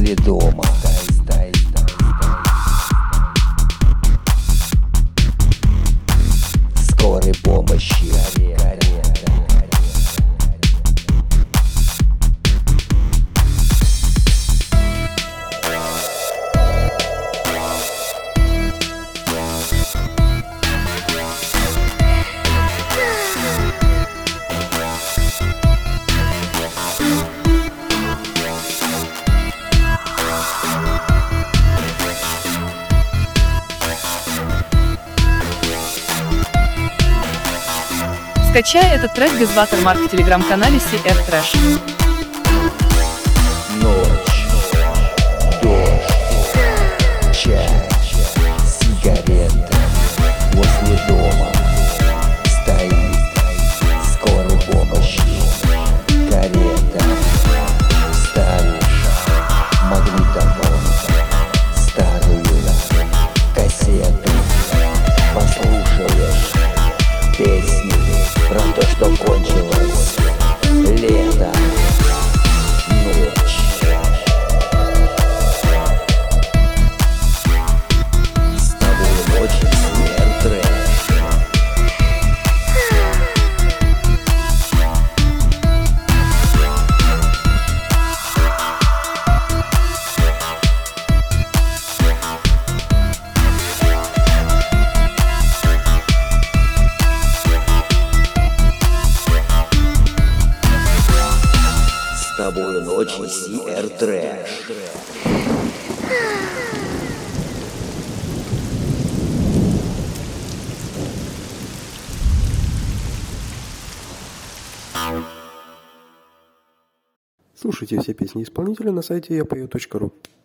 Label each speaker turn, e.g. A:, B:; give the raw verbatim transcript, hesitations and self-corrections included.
A: возле дома. Стай, стай, стай. Скорой помощи.
B: Скачай этот трек без ватермарк в телеграм-канале си эр Trash.
A: Ночь, дождь, чай, сигарета возле дома. Стоит скорой помощи карета. Ставишь магнитофон, старую кассету, послушаешь песни про то, что кончилось лето, ночь. С тобой ночь, смерть, трэш. С тобой ночью си эр Trash.
C: Слушайте все песни исполнителя на сайте я пою точка ру.